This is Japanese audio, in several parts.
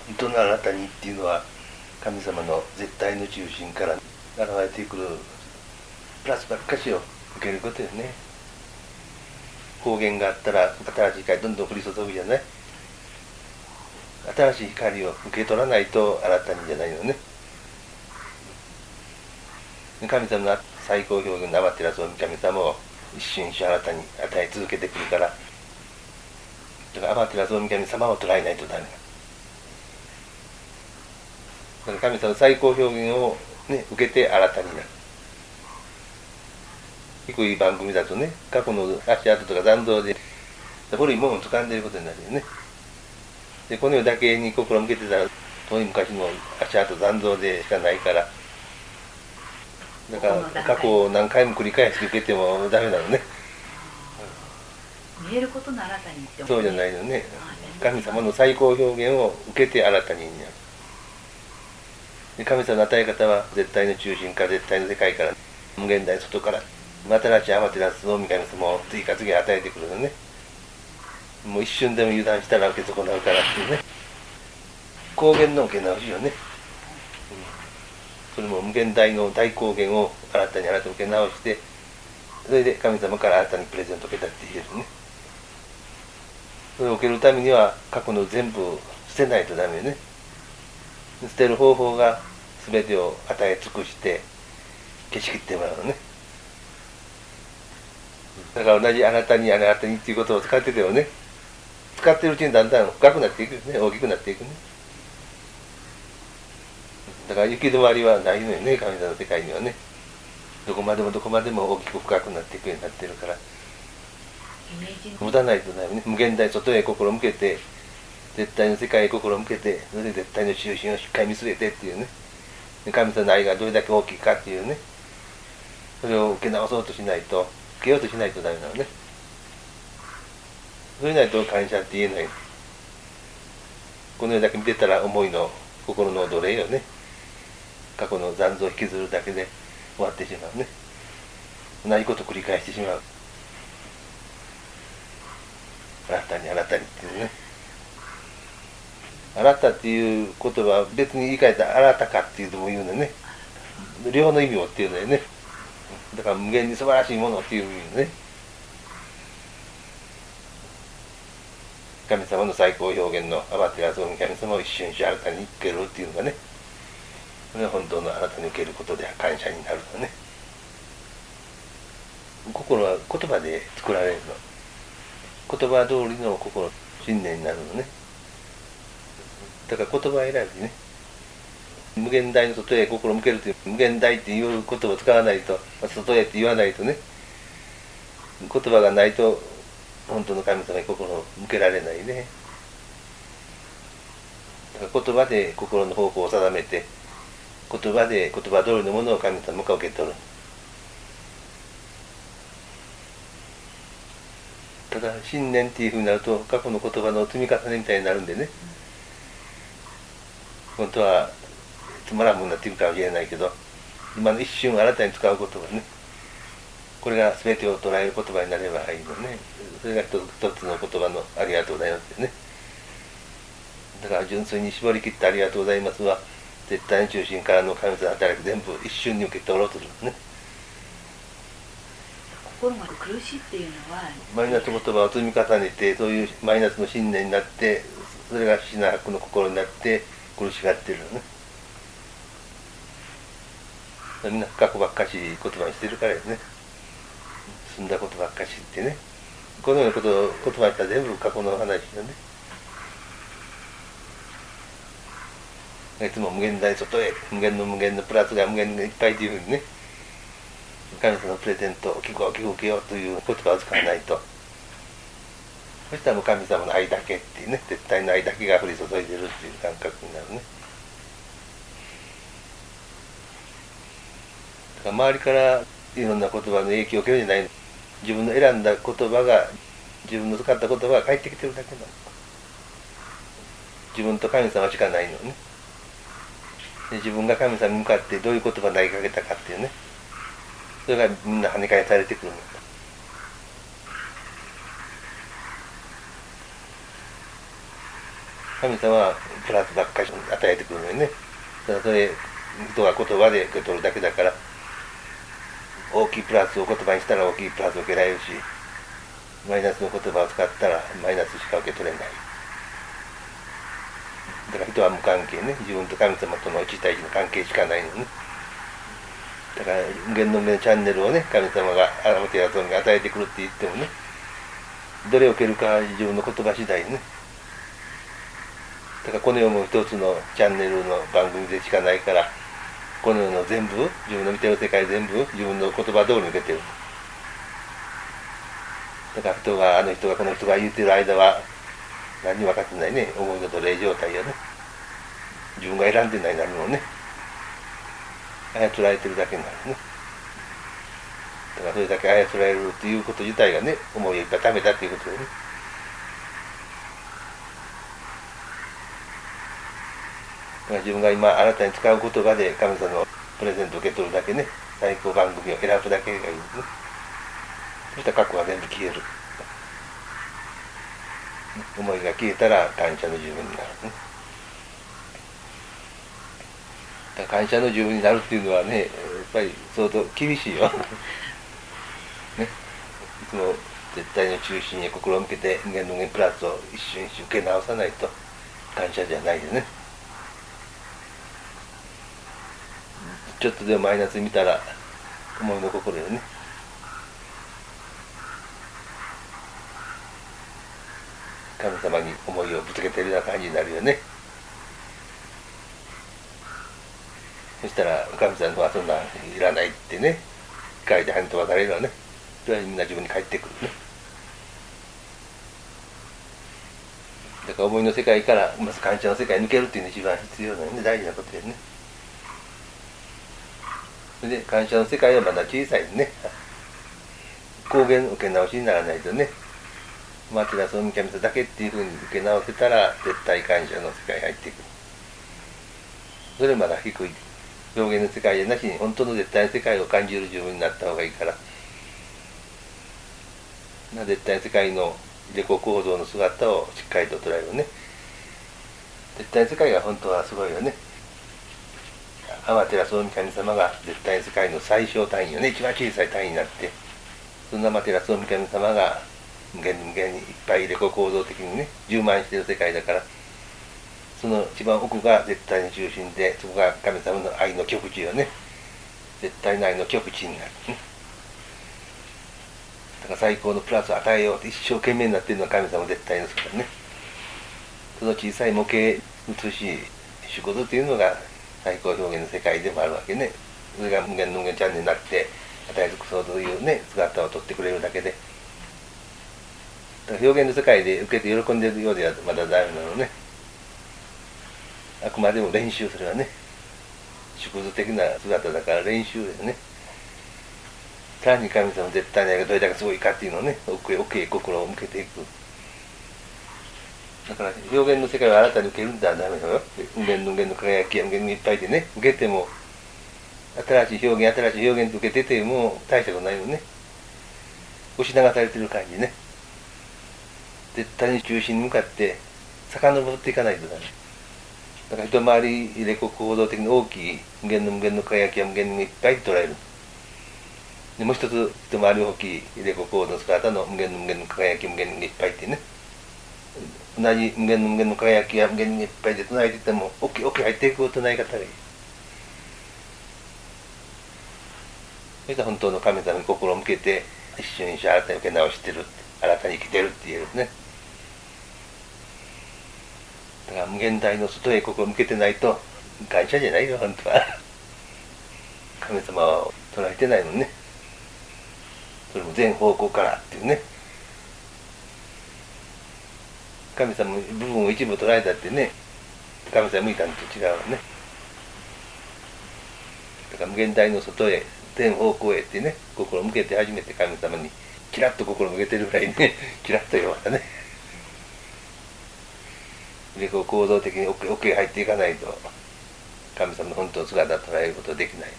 糸の新たにっていうのは神様の絶対の中心から現れてくるプラスばっかしを受けることよね。光源があったら新しい光どんどん降り注ぐじゃない。新しい光を受け取らないと新たにじゃないのね。神様の最高表現のアマテラス大神様を一瞬一瞬新たに与え続けてくるから、だからアマテラス大神様を捉えないとダメだ。だから神様の最高表現を、ね、受けて新たになる。低い番組だとね、過去の足跡とか残像で古いものを掴んでいることになるよね。でこの世だけに心を向けてたら遠い昔の足跡残像でしかないから、だから過去を何回も繰り返して受けてもダメなのね。 見えることの新たにってそうじゃないのね。神様の最高表現を受けて新たになる。で神様の与え方は絶対の中心から絶対の世界から無限大外から新しいアマテラス大神様を次から次に与えてくるのね。もう一瞬でも油断したら受け損なうからっていうね。光源の受け直しよね。それも無限大の大光源を新たに受け直して、それで神様から新たにプレゼントを受けたって言えるね。それを受けるためには過去の全部捨てないとダメね。捨てる方法が全てを与え尽くして消し切ってもらうのね。だから同じあなたにっていうことを使っててもね、使ってるうちにだんだん深くなっていくね、大きくなっていくね。だから行き止まりはないのよね、神様の世界にはね。どこまでもどこまでも大きく深くなっていくようになってるから、持たないとダメね。無限大外へ心を向けて、絶対の世界へ心を向けて、それで絶対の中心をしっかり見据えてっていうね。神様の愛がどれだけ大きいかっていうね、それを受け直そうとしないと、受けようとしないとダメなのね。それないと感謝って言えない。この世だけ見てたら思いの心の奴隷よね。過去の残像を引きずるだけで終わってしまうね。同じことを繰り返してしまう。新たにっていうね。新たっていう言葉は別に言い換えたら新たかっていうとも言うのね。両方の意味をっていうのよね。だから無限に素晴らしいものっていう意味ね。神様の最高表現のアマテラス大神様を一瞬一瞬新たに受けるっていうのがね、それは本当の新たに受けることで感謝になるのね。心は言葉で作られるの。言葉通りの心、信念になるのね。だから言葉選びね。無限大の外へ心を向けるという、無限大っていう言葉を使わないと、外へって言わないとね、言葉がないと本当の神様に心を向けられないね。だから言葉で心の方向を定めて、言葉で言葉通りのものを神様が受け取る。ただ信念っていうふうになると過去の言葉の積み重ねみたいになるんでね、本当はつまらんものになっていくかもしれないけど、今の一瞬新たに使う言葉ね、これが全てを捉える言葉になればいいのね。それが一つ一つの言葉のありがとうございますよね。だから純粋に絞り切ってありがとうございますは、絶対の中心からの神様の働き全部一瞬に受け取ろうとするのね。 心が苦しいっていうのはマイナス言葉を積み重ねて、そういうマイナスの信念になって、それが死な悪の心になって苦しがってるのね。みんな過去ばっかし言葉にしてるからですね。済んだことばっかしってね、このようなことを言葉にしたら全部過去の話よね。いつも無限大外へ、無限のプラスが無限がいっぱいというふうにね、神様のプレゼントを聞こう受けようという言葉を使わないと、そしたらもう神様の愛だけっていうね、絶対の愛だけが降り注いでるっていう感覚になるね。だから周りからいろんな言葉の影響を受けるんじゃないの。自分の選んだ言葉が、自分の使った言葉が返ってきてるだけなの。自分と神様しかないのね。で自分が神様に向かってどういう言葉を投げかけたかっていうね、それがみんな跳ね返されてくるの。 神様はプラスばっかり与えてくるのにね。ただそれ人が言葉で受け取るだけだから、大きいプラスを言葉にしたら大きいプラスを受けられるし、マイナスの言葉を使ったらマイナスしか受け取れない。だから人は無関係ね、自分と神様との1対1の関係しかないのね。だから無限の無限チャンネルをね、神様がアラマテラソンが与えてくるって言ってもね、どれを受けるかは自分の言葉次第ね。だからこの世も一つのチャンネルの番組でしかないから、この世の全部、自分の見てる世界全部自分の言葉通りに受けてる。だから人が、あの人がこの人が言ってる間は何にも分かってないね。思いの奴隷状態よね。自分が選んでない何もね、操られてるだけになるね。だからそれだけ操られるっていうこと自体がね、思いをいっぱい貯めたっていうことでね。だから自分が今新たに使う言葉で神様のプレゼントを受け取るだけね、最高番組を選ぶだけがいいですね。そしたら過去は全部消える。思いが消えたら感謝の十分になるね。だから感謝の十分になるっていうのはね、やっぱり相当厳しいよ。ね、いつも絶対の中心に心を向けて無限の無限プラスを一瞬一瞬受け直さないと感謝じゃないでね。ちょっとでもマイナス見たら思いの心よね。神様に思いをぶつけてるような感じになるよね。そしたら神様はそんなんいらないってね、機械で跳ね飛ばされるわね。それはみんな自分に返ってくるね。だから思いの世界からまず感謝の世界に抜けるっていうのが一番必要なのね、大事なことですね。それで感謝の世界はまだ小さいね。光源受け直しにならないとね、マテラスオミキャミサだけっていうふうに受け直せたら絶対感謝の世界に入っていく。それまだ低い。表現の世界じゃなしに本当の絶対の世界を感じる自分になった方がいいから、絶対の世界の自己構造の姿をしっかりと捉えるね。絶対の世界が本当はすごいよね。アマテラスオミ神様が絶対の世界の最小単位よね。一番小さい単位になって、そんなアマテラスオミ神様が無限に無限にいっぱい自己構造的にね充満している世界だから、その一番奥が絶対の中心で、そこが神様の愛の極地よね。絶対の愛の極地になるね。だから最高のプラスを与えようって一生懸命になっているのは神様絶対の姿ね。その小さい模型、美しい縮図というのが最高表現の世界でもあるわけね。それが無限の無限チャンネルになって与え尽くそうというね姿をとってくれるだけで、だから表現の世界で受けて喜んでいるようではまだダメなのね。あくまでも練習するわね。縮図的な姿だから練習ですね。さらに神様の絶対の愛がどれだけすごいかっていうのをね、奥へ心を向けていく。だから表現の世界を新たに受けるんだらダメだよ。無限の無限の輝きや無限にいっぱいでね、受けても新しい表現と受けてても大したことないよね。押し流されてる感じね。絶対に中心に向かって遡っていかないとダメ。だから一回りで行動的に大きい無限の輝きや無限にいっぱい捉える。でもう一つ一回り大きいで行動の姿の無限の輝き無限にいっぱいってね、同じ無限の輝きや無限にいっぱいで唱えていっても奥入っていく唱え方がいい。そしたら本当の神様に心を向けて一瞬一瞬新たに受け直してる、新たに生きてるって言えるね。だから無限大の外へ心を向けてないと感謝じゃないよ本当は。神様を捉えてないもんね。それも全方向からっていうね。神様の部分を一部捉えたってね、神様向いたのと違うわね。だから無限大の外へ全方向へってね、心を向けて初めて神様にキラッと心を向けてるぐらいね、キラッと弱ったね。でこう構造的に奥へ入っていかないと神様の本当の姿を捉えることはできない。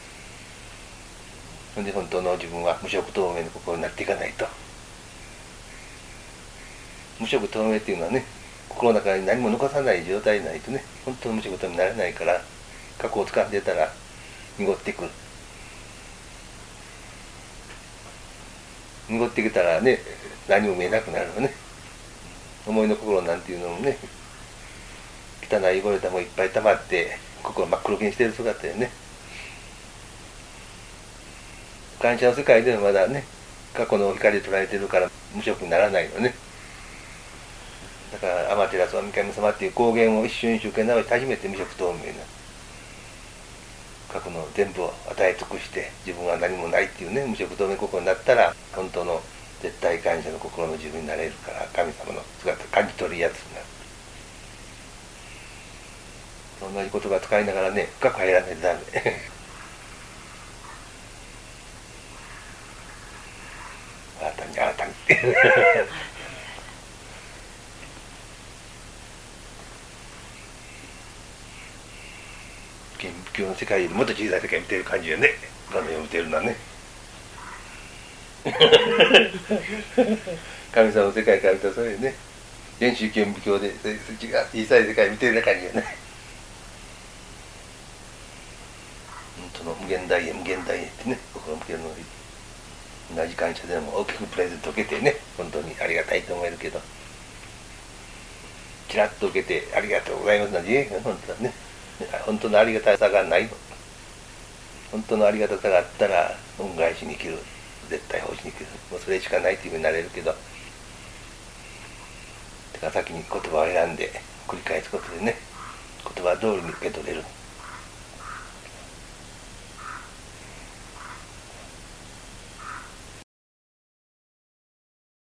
それで本当の自分は無色透明の心になっていかないと。無色透明っていうのはね、心心の中に何も残さない状態でないとね、本当の無仕事にならないから、過去を掴んでたら濁ってくる。濁ってきたらね、何も見えなくなるよね。思いの心なんていうのもね、汚い汚れたもいっぱい溜まって心真っ黒けにしてる姿でね、感謝の世界ではまだね、過去の光で捉えてるから無色にならないのね。だから天照大神様っていう光源を一瞬一瞬受け直して初めて無色透明な過去の全部を与え尽くして自分は何もないっていうね、無色透明心になったら本当の絶対感謝の心の自分になれるから、神様の姿を感じ取るやつになる。同じ言葉使いながらね、深く入らないとダメ。新たに新たにって仏教の世界よりもっと小さい世界見てる感じよね、画面を見てるのはね。神様の世界から見たらそういうね、全宗教仏教で小さい世界見てる感じよね。本当の無限大へ無限大へってね、心向けるのに同じ感謝でも大きくプレゼント受けてね、本当にありがたいと思えるけど、ちらっと受けてありがとうございますなんて言えへんよ、本当はね。本当のありがたさがないの。本当のありがたさがあったら恩返しに生きる、絶対奉仕に生きる、もうそれしかないっていうふうになれるけど、だから先に言葉を選んで繰り返すことでね、言葉通りに受け取れる。